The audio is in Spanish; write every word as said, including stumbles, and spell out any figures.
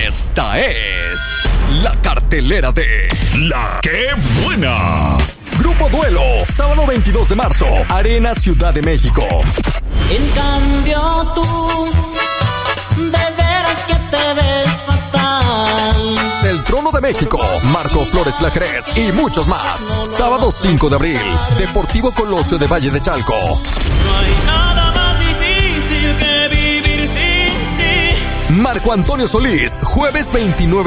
Esta es la cartelera de La Qué Buena. Grupo Duelo, sábado veintidós de marzo, Arena Ciudad de México. En cambio tú, de veras que te ves fatal. Del Trono de México, Marco Flores Lacrez y muchos más. Sábado cinco de abril, Deportivo Colosio de Valle de Chalco. No hay nada más difícil que vivir sin ti. Marco Antonio Solís, jueves veintinueve